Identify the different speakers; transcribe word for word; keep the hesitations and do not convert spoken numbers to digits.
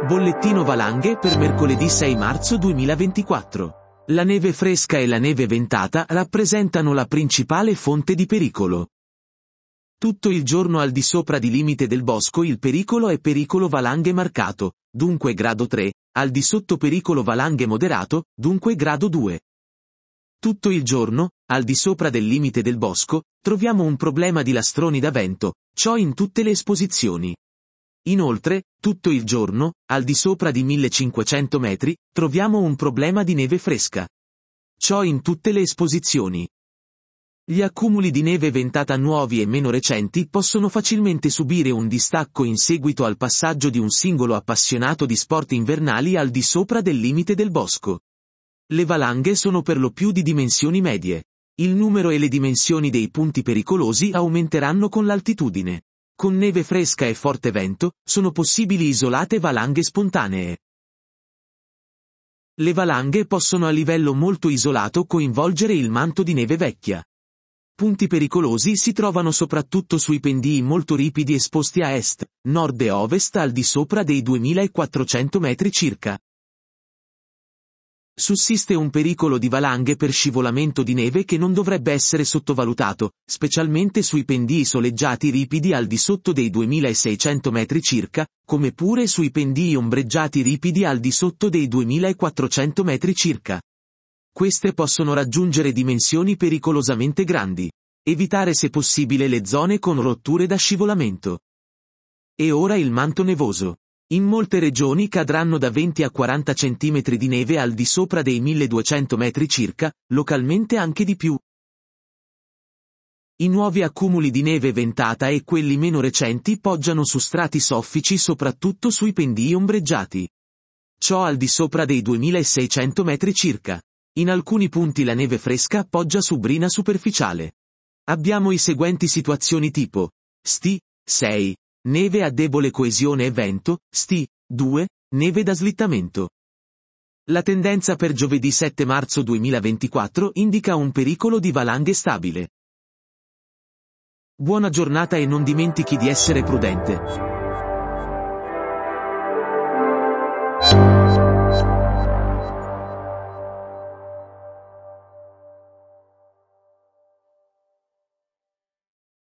Speaker 1: Bollettino valanghe per mercoledì sei marzo duemilaventiquattro. La neve fresca e la neve ventata rappresentano la principale fonte di pericolo. Tutto il giorno al di sopra di limite del bosco il pericolo è pericolo valanghe marcato, dunque grado tre, al di sotto pericolo valanghe moderato, dunque grado due. Tutto il giorno, al di sopra del limite del bosco, troviamo un problema di lastroni da vento, ciò in tutte le esposizioni. Inoltre, tutto il giorno, al di sopra di millecinquecento metri, troviamo un problema di neve fresca. Ciò in tutte le esposizioni. Gli accumuli di neve ventata nuovi e meno recenti possono facilmente subire un distacco in seguito al passaggio di un singolo appassionato di sport invernali al di sopra del limite del bosco. Le valanghe sono per lo più di dimensioni medie. Il numero e le dimensioni dei punti pericolosi aumenteranno con l'altitudine. Con neve fresca e forte vento, sono possibili isolate valanghe spontanee. Le valanghe possono a livello molto isolato coinvolgere il manto di neve vecchia. Punti pericolosi si trovano soprattutto sui pendii molto ripidi esposti a est, nord e ovest al di sopra dei duemilaquattrocento metri circa. Sussiste un pericolo di valanghe per scivolamento di neve che non dovrebbe essere sottovalutato, specialmente sui pendii soleggiati ripidi al di sotto dei duemilaseicento metri circa, come pure sui pendii ombreggiati ripidi al di sotto dei duemilaquattrocento metri circa. Queste possono raggiungere dimensioni pericolosamente grandi. Evitare se possibile le zone con rotture da scivolamento. E ora il manto nevoso. In molte regioni cadranno da venti a quaranta centimetri di neve al di sopra dei milleduecento metri circa, localmente anche di più. I nuovi accumuli di neve ventata e quelli meno recenti poggiano su strati soffici soprattutto sui pendii ombreggiati. Ciò al di sopra dei duemilaseicento metri circa. In alcuni punti la neve fresca poggia su brina superficiale. Abbiamo i seguenti situazioni tipo: S T I sei. Neve a debole coesione e vento, S T I due, neve da slittamento. La tendenza per giovedì sette marzo duemilaventiquattro indica un pericolo di valanghe stabile. Buona giornata e non dimentichi di essere prudente.